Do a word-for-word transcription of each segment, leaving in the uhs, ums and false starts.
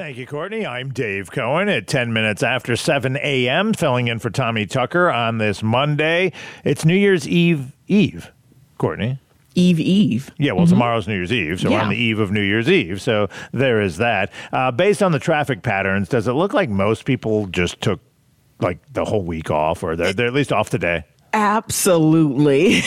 Thank you, Courtney. I'm Dave Cohen at ten minutes after seven a.m., filling in for Tommy Tucker on this Monday. It's New Year's Eve Eve, Courtney. Eve Eve. Yeah, well, mm-hmm. tomorrow's New Year's Eve, so yeah. we're on the eve of New Year's Eve. So there is that. Uh, based on the traffic patterns, does it look like most people just took like the whole week off, or they're, they're at least off today? Absolutely.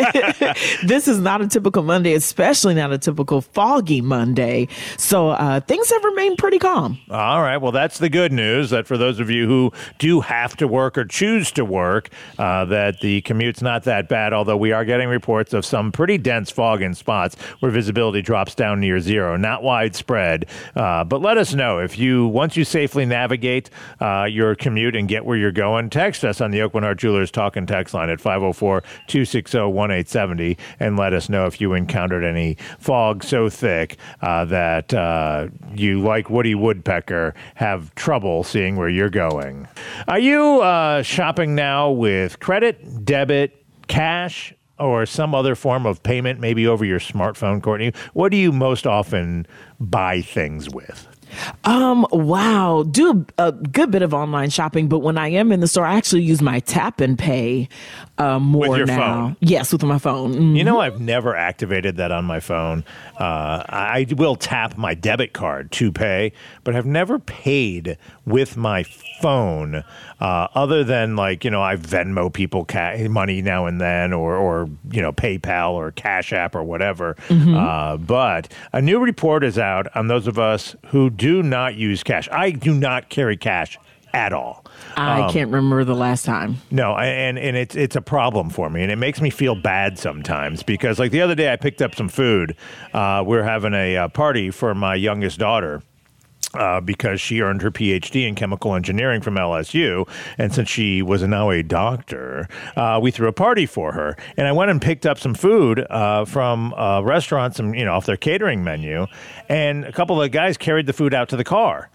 This is not a typical Monday, especially not a typical foggy Monday. So uh, things have remained pretty calm. All right. Well, that's the good news, that for those of you who do have to work or choose to work, uh, that the commute's not that bad, although we are getting reports of some pretty dense fog in spots where visibility drops down near zero. Not widespread. Uh, but let us know if you, once you safely navigate uh, your commute and get where you're going, text us on the Oakland Heart Jewelers Talk and Text line at five oh four, two six zero, one eight seven zero and let us know if you encountered any fog so thick uh, that uh, you, like Woody Woodpecker, have trouble seeing where you're going. Are you uh, shopping now with credit, debit, cash, or some other form of payment, maybe over your smartphone, Courtney? What do you most often buy things with? Um, wow. Do a, a good bit of online shopping, but when I am in the store, I actually use my tap and pay uh, more with your now. Phone? Yes, with my phone. Mm-hmm. You know, I've never activated that on my phone. Uh, I will tap my debit card to pay, but I've never paid with my phone uh, other than, like, you know, I Venmo people ca- money now and then, or, or, you know, PayPal or Cash App or whatever. Mm-hmm. Uh, but a new report is out on those of us who do not use cash. I do not carry cash at all. I um, can't remember the last time. No, and, and it's it's a problem for me, and it makes me feel bad sometimes because, like, the other day I picked up some food. Uh, we're having a uh, party for my youngest daughter. Uh, because she earned her P H D in chemical engineering from L S U. And since she was now a doctor, uh, we threw a party for her. And I went and picked up some food uh, from a restaurant, some, you know, off their catering menu. And a couple of the guys carried the food out to the car.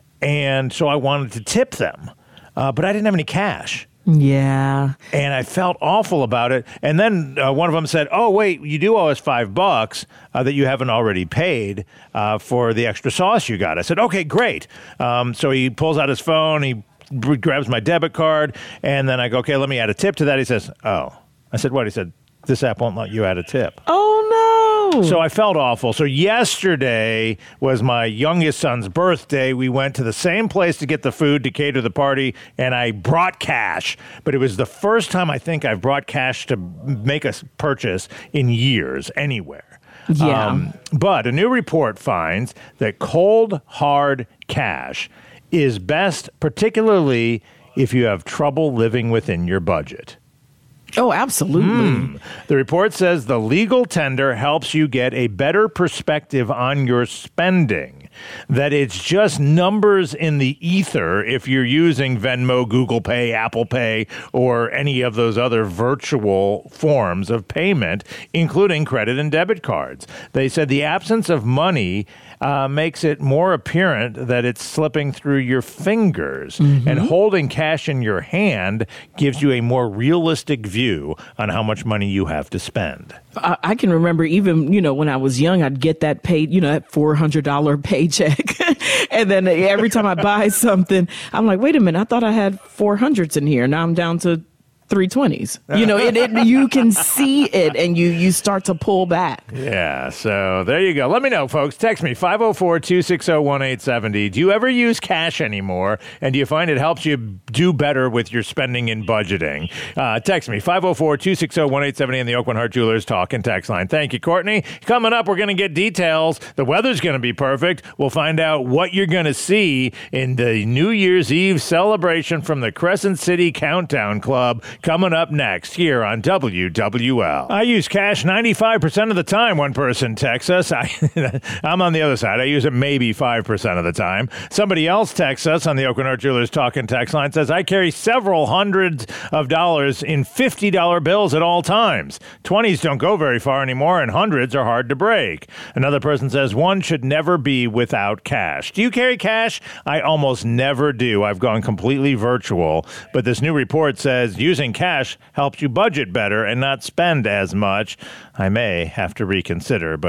And so I wanted to tip them, uh, but I didn't have any cash. Yeah. And I felt awful about it. And then uh, one of them said, oh, wait, you do owe us five bucks uh, that you haven't already paid uh, for the extra sauce you got. I said, okay, great. Um, so he pulls out his phone, he b- grabs my debit card, and then I go, okay, let me add a tip to that. He says, oh. I said, what? He said, this app won't let you add a tip. Oh, no. So I felt awful. So yesterday was my youngest son's birthday. We went to the same place to get the food to cater the party, and I brought cash. But it was the first time I think I've brought cash to make a purchase in years anywhere. Yeah. Um, but a new report finds that cold, hard cash is best, particularly if you have trouble living within your budget. Oh, absolutely. Mm. The report says the legal tender helps you get a better perspective on your spending, that it's just numbers in the ether if you're using Venmo, Google Pay, Apple Pay, or any of those other virtual forms of payment, including credit and debit cards. They said the absence of money uh, makes it more apparent that it's slipping through your fingers, mm-hmm. and holding cash in your hand gives you a more realistic view on how much money you have to spend. I, I can remember even, you know, when I was young, I'd get that paid, you know, that four hundred dollars paycheck. And then every time I buy something, I'm like, wait a minute, I thought I had four hundreds in here. Now I'm down to three twenties. You know, it, it, you can see it and you you start to pull back. Yeah, so there you go. Let me know, folks. Text me, five oh four, two six zero, one eight seven zero. Do you ever use cash anymore? And do you find it helps you do better with your spending and budgeting? Uh, text me, five oh four, two six zero, one eight seven zero in the Oakland Heart Jewelers Talk and Text line. Thank you, Courtney. Coming up, we're going to get details. The weather's going to be perfect. We'll find out what you're going to see in the New Year's Eve celebration from the Crescent City Countdown Club. Coming up next here on W W L. I use cash ninety-five percent of the time, one person texts us. I, I'm on the other side. I use it maybe five percent of the time. Somebody else texts us on the Oakland Heart Jewelers Talk and Text line, says, I carry several hundreds of dollars in fifty dollar bills at all times. twenties don't go very far anymore, and hundreds are hard to break. Another person says, one should never be without cash. Do you carry cash? I almost never do. I've gone completely virtual. But this new report says using cash helps you budget better and not spend as much. I may have to reconsider, but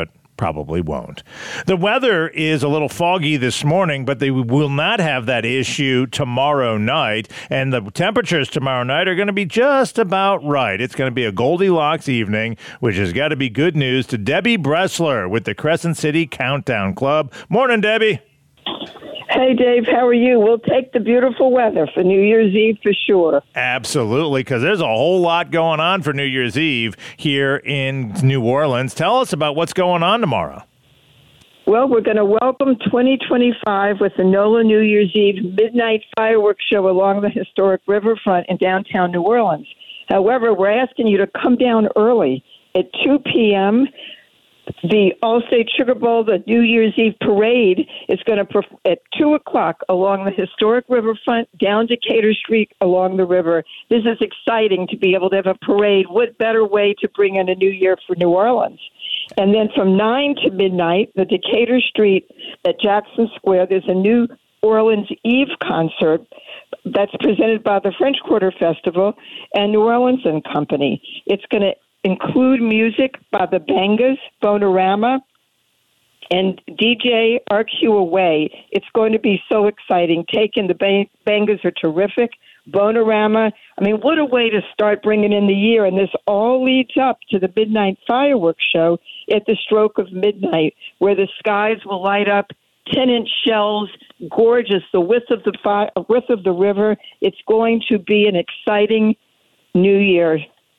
probably won't. The weather is a little foggy this morning, but they will not have that issue tomorrow night. And the temperatures tomorrow night are going to be just about right. It's going to be a Goldilocks evening, which has got to be good news to Debbie Bressler with the Crescent City Countdown Club. Morning, Debbie. Hey, Dave, how are you? We'll take the beautiful weather for New Year's Eve for sure. Absolutely, because there's a whole lot going on for New Year's Eve here in New Orleans. Tell us about what's going on tomorrow. Well, we're going to welcome twenty twenty-five with the NOLA New Year's Eve midnight fireworks show along the historic riverfront in downtown New Orleans. However, we're asking you to come down early at two p.m., The Allstate Sugar Bowl, the New Year's Eve parade, is going to perf- at two o'clock along the historic riverfront, down Decatur Street along the river. This is exciting to be able to have a parade. What better way to bring in a new year for New Orleans? And then from nine to midnight, the Decatur Street at Jackson Square, there's a New Orleans Eve concert that's presented by the French Quarter Festival and New Orleans and Company. It's going to include music by the Bangas, Bonarama, and D J R Q Away. It's going to be so exciting. Taken, the Bang- Bangas are terrific. Bonarama, I mean, what a way to start bringing in the year. And this all leads up to the midnight fireworks show at the stroke of midnight, where the skies will light up ten-inch shells, gorgeous, the width of the fi- width of the river. It's going to be an exciting new year.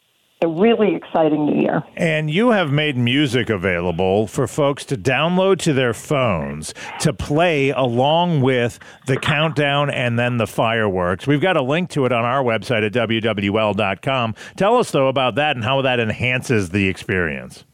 A really exciting new year. And you have made music available for folks to download to their phones to play along with the countdown and then the fireworks. We've got a link to it on our website at W W L dot com. Tell us, though, about that and how that enhances the experience.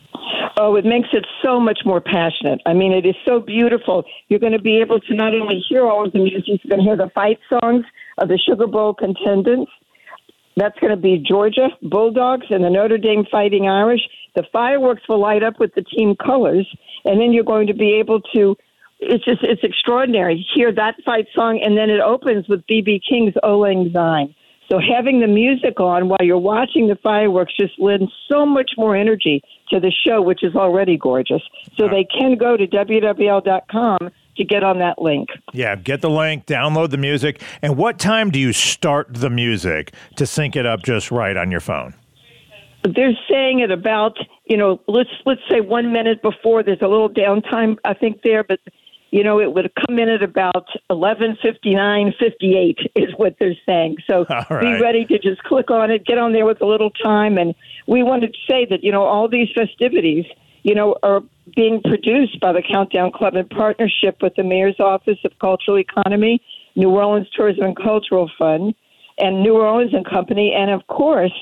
Oh, it makes it so much more passionate. I mean, it is so beautiful. You're going to be able to not only hear all of the music, you're going to hear the fight songs of the Sugar Bowl contendants. That's going to be Georgia Bulldogs and the Notre Dame Fighting Irish. The fireworks will light up with the team colors, and then you're going to be able to, it's just, it's extraordinary. Hear that fight song, and then it opens with B B King's Auld Lang Syne. So having the music on while you're watching the fireworks just lends so much more energy to the show, which is already gorgeous. So they can go to W W L dot com to get on that link. Yeah, get the link, download the music. And what time do you start the music to sync it up just right on your phone? They're saying it about, you know, let's let's say one minute before. There's a little downtime, I think, there, but, you know, it would come in at about eleven fifty-nine fifty-eight is what they're saying. So right. Be ready to just click on it, get on there with a little time. And we wanted to say that, you know, all these festivities, you know, are being produced by the Countdown Club in partnership with the Mayor's Office of Cultural Economy, New Orleans Tourism and Cultural Fund, and New Orleans and Company, and, of course,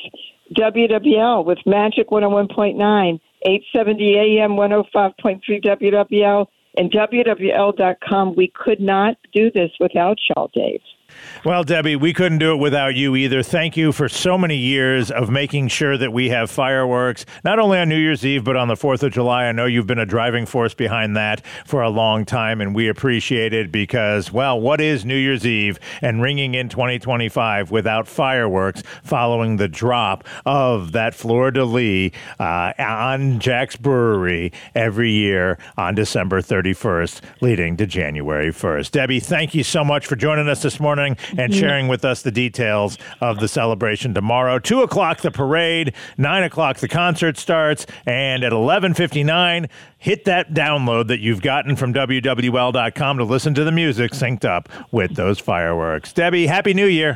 W W L with Magic one oh one point nine, eight seventy A M, one oh five point three W W L, and W W L dot com. We could not do this without y'all, Dave. Well, Debbie, we couldn't do it without you either. Thank you for so many years of making sure that we have fireworks, not only on New Year's Eve, but on the fourth of July. I know you've been a driving force behind that for a long time, and we appreciate it because, well, what is New Year's Eve and ringing in twenty twenty-five without fireworks following the drop of that fleur-de-lis uh, on Jack's Brewery every year on December thirty-first, leading to January first. Debbie, thank you so much for joining us this morning and sharing with us the details of the celebration tomorrow. Two o'clock, the parade. Nine o'clock, the concert starts. And at eleven fifty-nine, hit that download that you've gotten from W W L dot com to listen to the music synced up with those fireworks. Debbie, Happy New Year.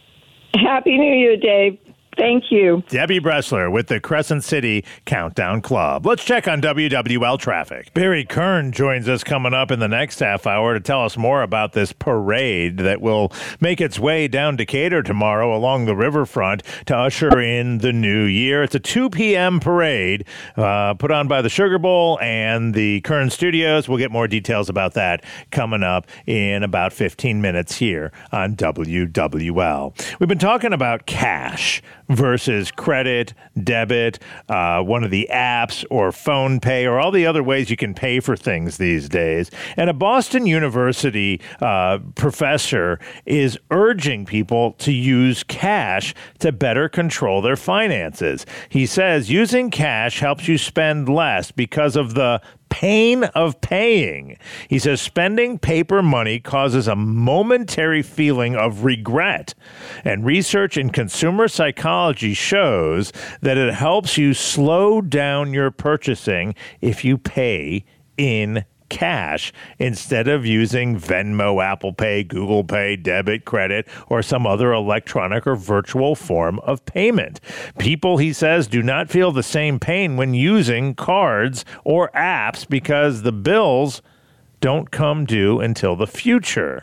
Happy New Year, Dave. Thank you. Debbie Bressler with the Crescent City Countdown Club. Let's check on W W L traffic. Barry Kern joins us coming up in the next half hour to tell us more about this parade that will make its way down Decatur tomorrow along the riverfront to usher in the new year. It's a two p.m. parade uh, put on by the Sugar Bowl and the Kern Studios. We'll get more details about that coming up in about fifteen minutes here on W W L. We've been talking about cash versus credit, debit, uh, one of the apps, or phone pay, or all the other ways you can pay for things these days. And a Boston University uh, professor is urging people to use cash to better control their finances. He says using cash helps you spend less because of the pain of paying. He says spending paper money causes a momentary feeling of regret. And research in consumer psychology shows that it helps you slow down your purchasing if you pay in cash instead of using Venmo, Apple Pay, Google Pay, debit, credit, or some other electronic or virtual form of payment. People, he says, do not feel the same pain when using cards or apps because the bills don't come due until the future.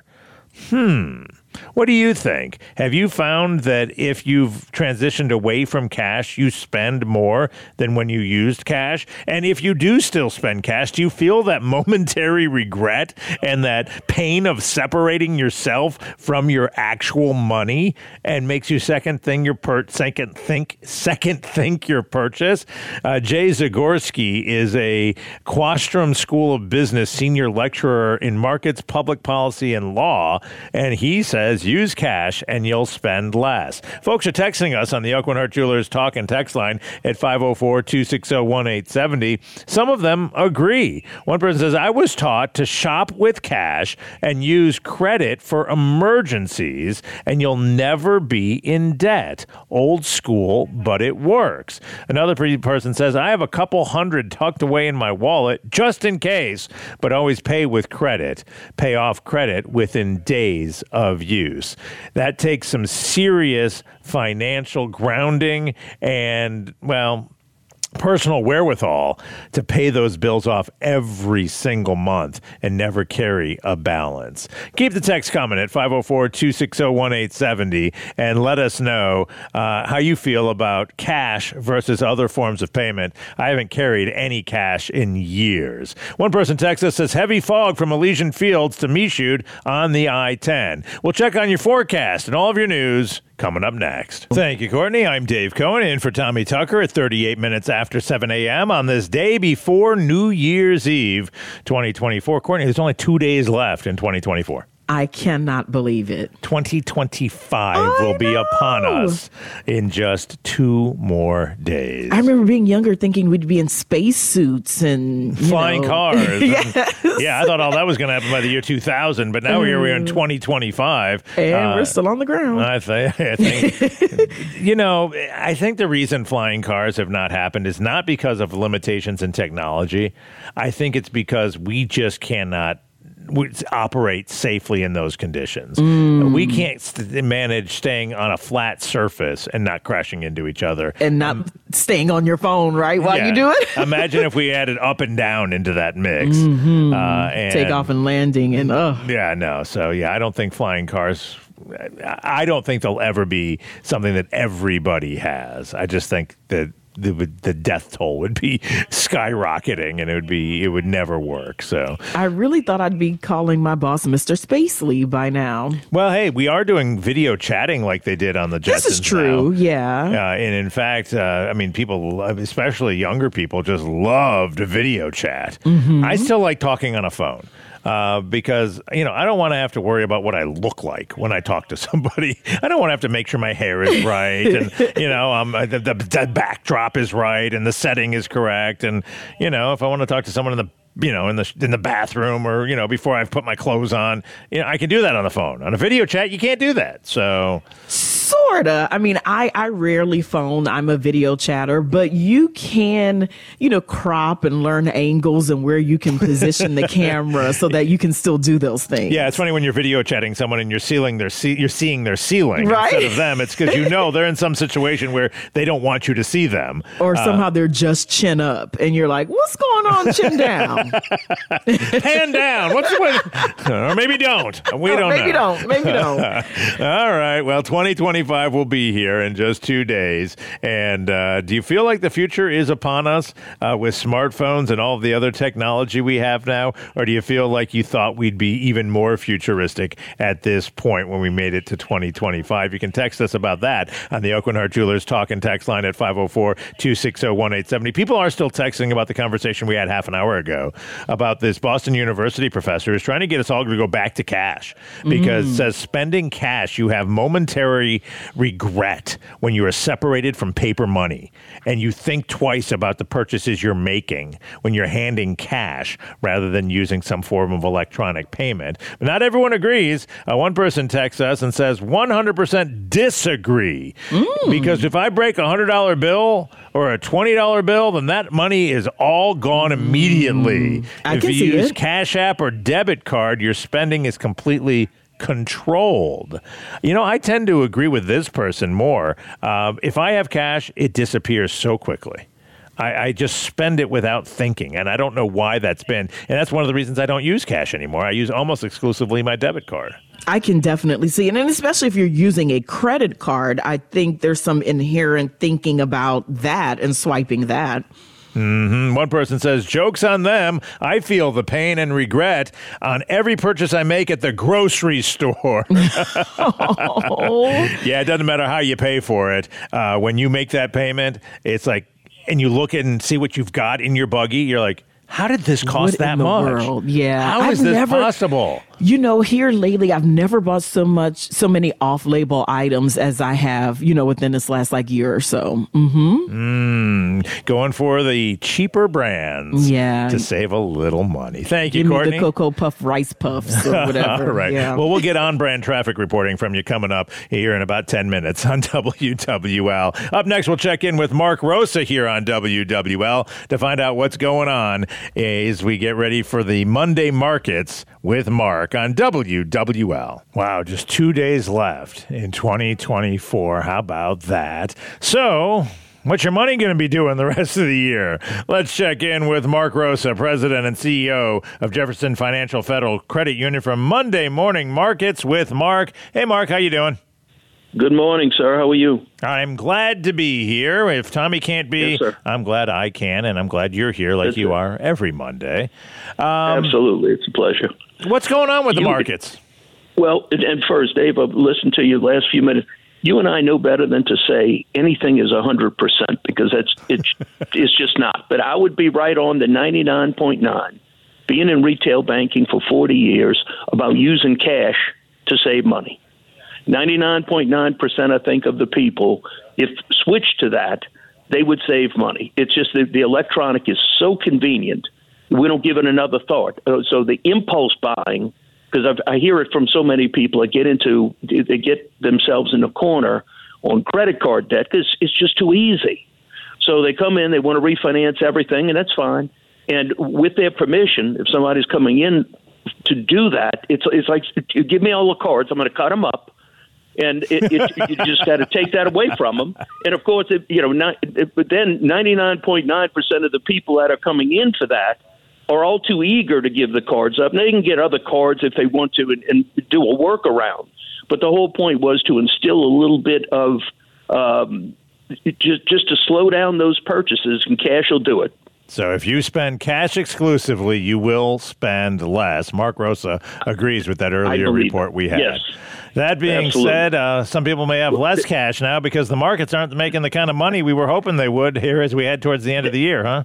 Hmm. What do you think? Have you found that if you've transitioned away from cash, you spend more than when you used cash? And if you do still spend cash, do you feel that momentary regret and that pain of separating yourself from your actual money and makes you second think your per- second think second think your purchase? Uh, Jay Zagorski is a Quastrom School of Business senior lecturer in markets, public policy, and law, and he says use cash and you'll spend less. Folks are texting us on the Aucoin Hart Jewelers talk and text line at five oh four, two six oh, one eight seven oh. Some of them agree. One person says, I was taught to shop with cash and use credit for emergencies, and you'll never be in debt. Old school, but it works. Another person says, I have a couple hundred tucked away in my wallet just in case, but always pay with credit. Pay off credit within days of use. That takes some serious financial grounding and, well, personal wherewithal to pay those bills off every single month and never carry a balance. Keep the text coming at five oh four, two six oh, one eight seven oh and let us know uh, how you feel about cash versus other forms of payment. I haven't carried any cash in years. One person texts us, says heavy fog from Elysian Fields to Michoud on the I ten. We'll check on your forecast and all of your news coming up next. Thank you, Courtney. I'm Dave Cohen, in for Tommy Tucker at thirty-eight minutes after seven a.m. on this day before New Year's Eve, twenty twenty-four. Courtney, there's only two days left in twenty twenty-four. I cannot believe it. twenty twenty-five I will be know. upon us in just two more days. I remember being younger thinking we'd be in space suits and you flying know. cars. Yes. And, yeah, I thought all that was going to happen by the year two thousand, but now mm. here we are in twenty twenty-five. And uh, we're still on the ground. I, th- I think, you know, I think the reason flying cars have not happened is not because of limitations in technology. I think it's because we just cannot operate safely in those conditions. Mm. We can't st- manage staying on a flat surface and not crashing into each other. And not um, staying on your phone, right, while yeah. you do it? Imagine if we added up and down into that mix. Mm-hmm. Uh, and, Take off and landing and, oh. Yeah, no. So, yeah, I don't think flying cars... I don't think they'll ever be something that everybody has. I just think that the the death toll would be skyrocketing, and it would be it would never work. So I really thought I'd be calling my boss Mister Spacely by now. Well, hey, we are doing video chatting like they did on the Jetsons. This is true, now. yeah. Uh, and in fact, uh, I mean, people, especially younger people, just loved video chat. Mm-hmm. I still like talking on a phone. Uh, because, you know, I don't want to have to worry about what I look like when I talk to somebody. I don't want to have to make sure my hair is right and, you know, um, the, the, the backdrop is right and the setting is correct. And, you know, if I want to talk to someone in the you know, in the in the bathroom or, you know, before I've put my clothes on, you know, I can do that on the phone. On a video chat, you can't do that. So sorta. I mean, I, I rarely phone. I'm a video chatter, but you can, you know, crop and learn angles and where you can position the camera so that you can still do those things. Yeah, it's funny when you're video chatting someone and you're seeing their ce- you're seeing their ceiling right? instead of them. It's because you know they're in some situation where they don't want you to see them, or somehow uh, they're just chin up, and you're like, "What's going on, chin down?" Hand down. What's what? Or maybe don't. We oh, don't maybe know. don't. Maybe don't. All right. Well, twenty twenty-five twenty-five will be here in just two days. And uh, do you feel like the future is upon us uh, with smartphones and all of the other technology we have now? Or do you feel like you thought we'd be even more futuristic at this point when we made it to twenty twenty-five? You can text us about that on the Aucoin Hart Jewelers talk and text line at five oh four, two six oh, one eight seven oh. People are still texting about the conversation we had half an hour ago about this Boston University professor who's trying to get us all to go back to cash because mm. it says spending cash, you have momentary regret when you are separated from paper money, and you think twice about the purchases you're making when you're handing cash rather than using some form of electronic payment. But not everyone agrees. Uh, one person texts us and says one hundred percent disagree mm. because if I break a one hundred dollar bill or a twenty dollar bill, then that money is all gone immediately. Mm. I if can you see use it. Cash App or debit card, your spending is completely controlled. You know, I tend to agree with this person more. Uh, if I have cash, it disappears so quickly. I, I just spend it without thinking, and I don't know why that's been. And that's one of the reasons I don't use cash anymore. I use almost exclusively my debit card. I can definitely see it. And especially if you're using a credit card, I think there's some inherent thinking about that and swiping that. Mm-hmm. One person says, joke's on them. I feel the pain and regret on every purchase I make at the grocery store. Oh. Yeah, it doesn't matter how you pay for it. Uh, when you make that payment, it's like, and you look and see what you've got in your buggy, you're like, how did this cost what that in the much? World? Yeah. How I've is this never, possible? You know, here lately, I've never bought so much, so many off-label items as I have, you know, within this last like year or so. Mm-hmm. Mm, going for the cheaper brands yeah. to save a little money. Thank you, Give Courtney. me the Cocoa Puff Rice Puffs or whatever. All right. Yeah. Well, we'll get on-brand traffic reporting from you coming up here in about ten minutes on W W L. Up next, we'll check in with Mark Rosa here on W W L to find out what's going on as we get ready for the Monday markets with Mark on W W L. Wow, just two days left in twenty twenty-four. How about that? So, what's your money going to be doing the rest of the year? Let's check in with Mark Rosa, President and C E O of Jefferson Financial Federal Credit Union from Monday Morning Markets with Mark. Hey, Mark, how you doing? Good morning, sir. How are you? I'm glad to be here. If Tommy can't be, yes, sir. I'm glad I can, and I'm glad you're here like That's you it. are every Monday. Um, Absolutely. It's a pleasure. What's going on with the You- markets? Well, and- and first, Dave, I've listened to you the last few minutes. You and I know better than to say anything is one hundred percent because that's it's, it's just not. But I would be right on the ninety-nine point nine, being in retail banking for forty years, about using cash to save money. ninety-nine point nine percent, I think, of the people, if switched to that, they would save money. It's just that the electronic is so convenient, we don't give it another thought. Uh, So the impulse buying, because I hear it from so many people that get into, they get themselves in a corner on credit card debt because it's just too easy. So they come in, they want to refinance everything, and that's fine. And with their permission, if somebody's coming in to do that, it's it's like, give me all the cards, I'm going to cut them up. And it, it, you just got to take that away from them. And of course, it, you know, not, it, but then ninety-nine point nine percent of the people that are coming in for that are all too eager to give the cards up. And they can get other cards if they want to and, and do a workaround. But the whole point was to instill a little bit of um, just just to slow down those purchases, and cash will do it. So if you spend cash exclusively, you will spend less. Mark Rosa agrees with that earlier report we had. Yes. That being Absolutely. said, uh, some people may have less cash now because the markets aren't making the kind of money we were hoping they would here as we head towards the end of the year, huh?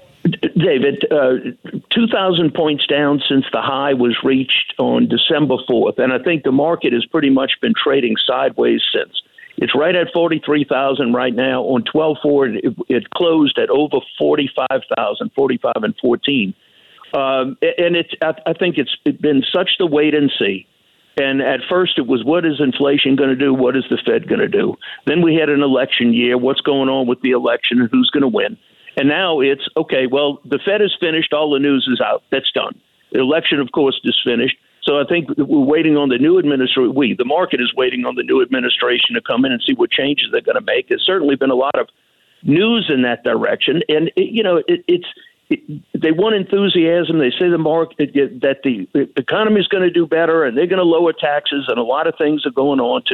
David, uh, two thousand points down since the high was reached on December fourth, and I think the market has pretty much been trading sideways since. It's right at forty-three thousand right now. On twelve four, it, it closed at over forty-five thousand, forty-five and fourteen. Um, and it's, I, I think it's been such the wait and see. And at first it was, what is inflation going to do? What is the Fed going to do? Then we had an election year. What's going on with the election and who's going to win? And now it's, okay, well, the Fed is finished. All the news is out. That's done. The election, of course, is finished. So I think we're waiting on the new administration. We, the market is waiting on the new administration to come in and see what changes they're going to make. There's certainly been a lot of news in that direction. And, it, you know, it, it's it, they want enthusiasm. They say the market that the, the economy is going to do better and they're going to lower taxes. And a lot of things are going on to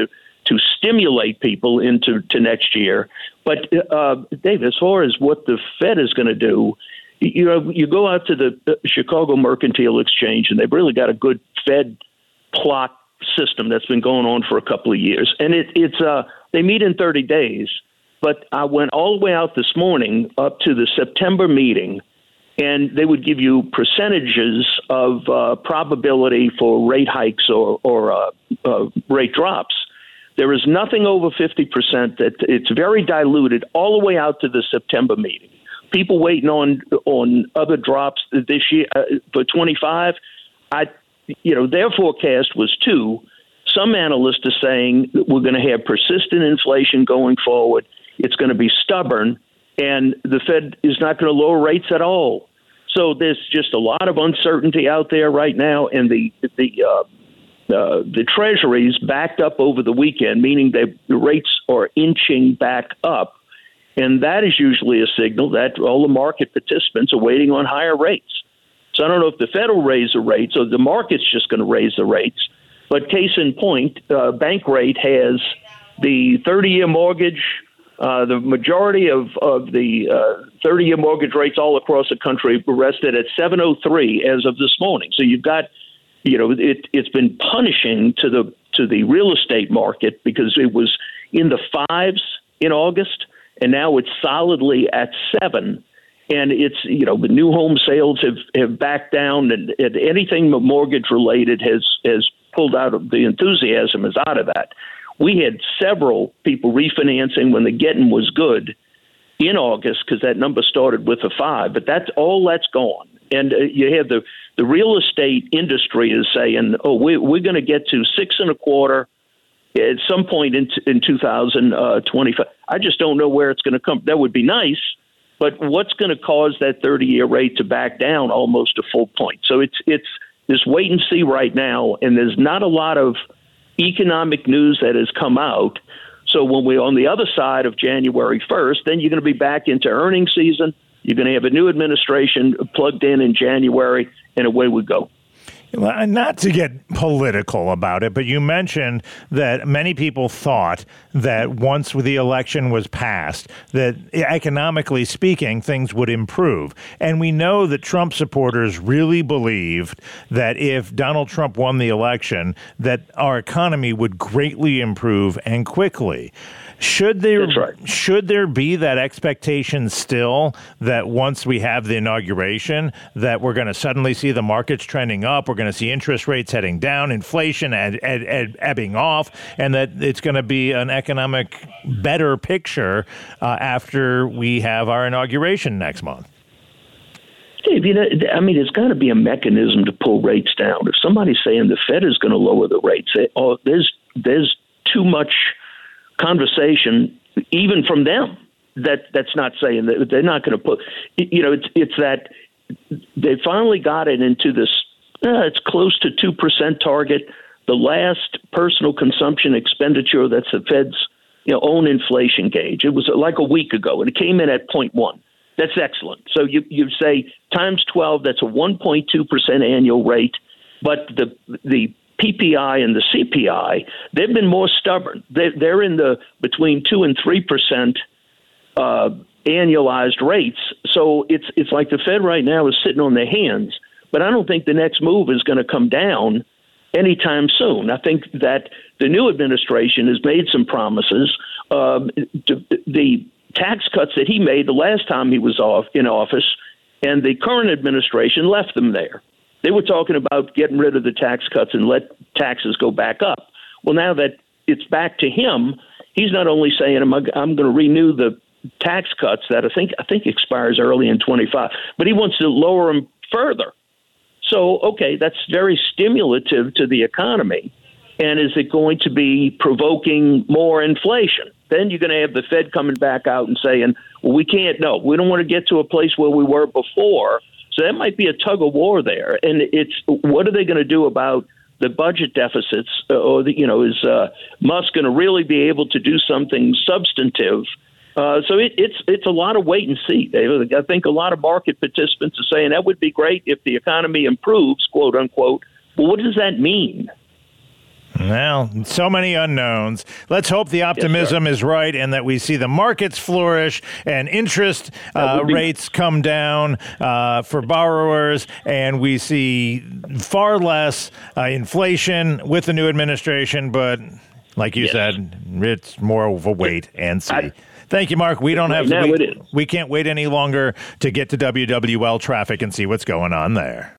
to stimulate people into to next year. But, uh, Dave, as far as what the Fed is going to do, you know, you go out to the Chicago Mercantile Exchange, and they've really got a good Fed plot system that's been going on for a couple of years. And it, it's uh, they meet in thirty days. But I went all the way out this morning up to the September meeting, and they would give you percentages of uh, probability for rate hikes or, or uh, uh, rate drops. There is nothing over fifty percent. That it's very diluted all the way out to the September meeting. People waiting on on other drops this year uh, for twenty-five. I, you know, their forecast was two. Some analysts are saying that we're going to have persistent inflation going forward. It's going to be stubborn, and the Fed is not going to lower rates at all. So there's just a lot of uncertainty out there right now, and the the uh, uh, the Treasuries backed up over the weekend, meaning they, the rates are inching back up, and that is usually a signal that all the market participants are waiting on higher rates. So I don't know if the Fed will raise the rates or the market's just going to raise the rates. But case in point, uh, Bankrate has the thirty-year mortgage. Uh, the majority of, of the uh, thirty-year mortgage rates all across the country rested at seven oh three as of this morning. So you've got, you know, it, it's been punishing to the to the real estate market because it was in the fives in August, and now it's solidly at seven. And it's, you know, the new home sales have, have backed down, and, and anything mortgage related has has pulled out of the enthusiasm is out of that. We had several people refinancing when the getting was good in August because that number started with a five, but that's all that's gone. And uh, you have the, the real estate industry is saying, oh, we, we're going to get to six and a quarter at some point in, in two thousand twenty-five. I just don't know where it's going to come. That would be nice, but what's going to cause that thirty-year rate to back down almost a full point? So it's it's this wait and see right now, and there's not a lot of economic news that has come out. So when we're on the other side of January first, then you're going to be back into earnings season. You're going to have a new administration plugged in in January, and away we go. Not to get political about it, but you mentioned that many people thought that once the election was passed, that economically speaking, things would improve. And we know that Trump supporters really believed that if Donald Trump won the election, that our economy would greatly improve and quickly. Should there That's right. should there be that expectation still that once we have the inauguration that we're going to suddenly see the markets trending up, we're going to see interest rates heading down, inflation ed, ed, ed, ebbing off, and that it's going to be an economic better picture uh, after we have our inauguration next month? Dave, you know, I mean, there's got to be a mechanism to pull rates down. If somebody's saying the Fed is going to lower the rates, they, oh, there's there's too much conversation, even from them, that that's not saying that they're not going to put, you know, it's it's that they finally got it into this, uh, it's close to two percent target. The last personal consumption expenditure, that's the Fed's, you know, own inflation gauge. It was like a week ago, and it came in at zero point one. That's excellent. So you you say times twelve, that's a one point two percent annual rate, but the the P P I and the C P I, they've been more stubborn. They're, they're in the between two and three percent uh, annualized rates. So it's it's like the Fed right now is sitting on their hands. But I don't think the next move is going to come down anytime soon. I think that the new administration has made some promises. Um, the tax cuts that he made the last time he was off in office, and the current administration left them there. They were talking about getting rid of the tax cuts and let taxes go back up. Well, now that it's back to him, he's not only saying, I'm, I'm going to renew the tax cuts that I think I think expires early in twenty-five, but he wants to lower them further. So, okay, that's very stimulative to the economy. And is it going to be provoking more inflation? Then you're going to have the Fed coming back out and saying, well, we can't, no, we don't want to get to a place where we were before. So that might be a tug of war there. And it's what are they going to do about the budget deficits? Or, the, you know, is uh, Musk going to really be able to do something substantive? Uh, so it, it's it's a lot of wait and see, David. I think a lot of market participants are saying that would be great if the economy improves, quote unquote. Well, what does that mean? Well, so many unknowns. Let's hope the optimism yes, is right and that we see the markets flourish and interest uh, be- rates come down uh, for borrowers, and we see far less uh, inflation with the new administration. But like you yes. said, it's more of a wait and see. I, Thank you, Mark. We don't right have now we, it is. we can't wait any longer to get to W W L traffic and see what's going on there.